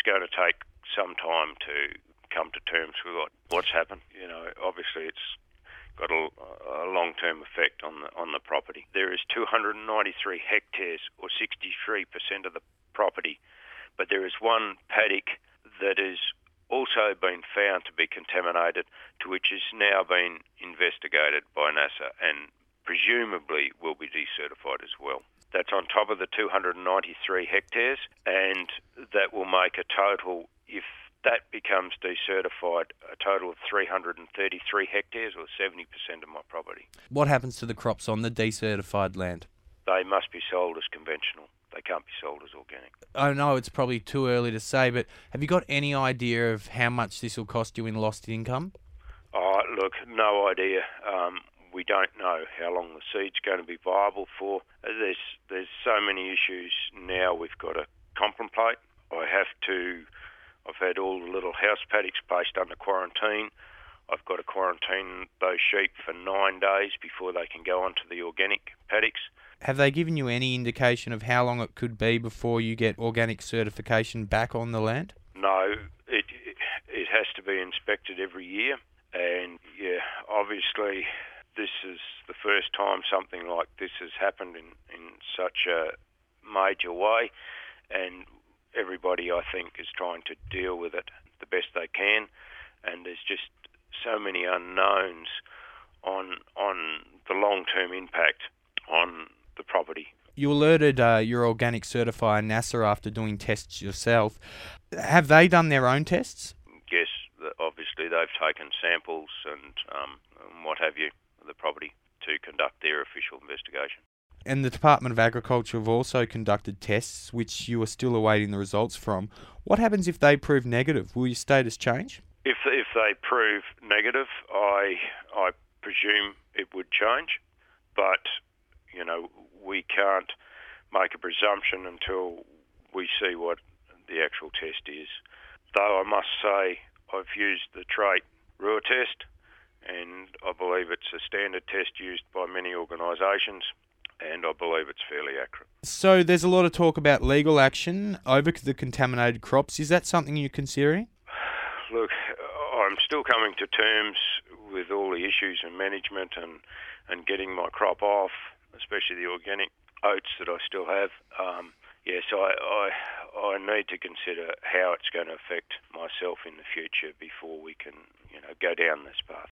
going to take some time to come to terms with what's happened. Obviously it's got a long-term effect on the property. There is 293 hectares, or 63% of the property, but there is one paddock that has also been found to be contaminated, to which is now being investigated by NASA and presumably will be decertified as well. That's on top of the 293 hectares, and that will make a total, if that becomes decertified, a total of 333 hectares, or 70% of my property. What happens to the crops on the decertified land? They must be sold as conventional. They can't be sold as organic. I know it's probably too early to say, but have you got any idea of how much this will cost you in lost income? Look, no idea. We don't know how long the seed's going to be viable for. There's so many issues now we've got to contemplate. I've had all the little house paddocks placed under quarantine. I've got to quarantine those sheep for 9 days before they can go onto the organic paddocks. Have they given you any indication of how long it could be before you get organic certification back on the land? No, it has to be inspected every year. And yeah, obviously this is the first time something like this has happened in such a major way. And everybody, I think, is trying to deal with it the best they can. And there's just so many unknowns on the long-term impact on the property. You alerted your organic certifier NASA after doing tests yourself. Have they done their own tests? Yes, obviously they've taken samples and what have you of the property to conduct their official investigation. And the Department of Agriculture have also conducted tests, which you are still awaiting the results from. What happens if they prove negative? Will your status change? If they prove negative, I presume it would change, but we can't make a presumption until we see what the actual test is. Though I must say I've used the trait Ruhr test, and I believe it's a standard test used by many organisations, and I believe it's fairly accurate. So there's a lot of talk about legal action over the contaminated crops. Is that something you're considering? Look, I'm still coming to terms with all the issues and management and getting my crop off, especially the organic oats that I still have. So I need to consider how it's going to affect myself in the future before we can go down this path.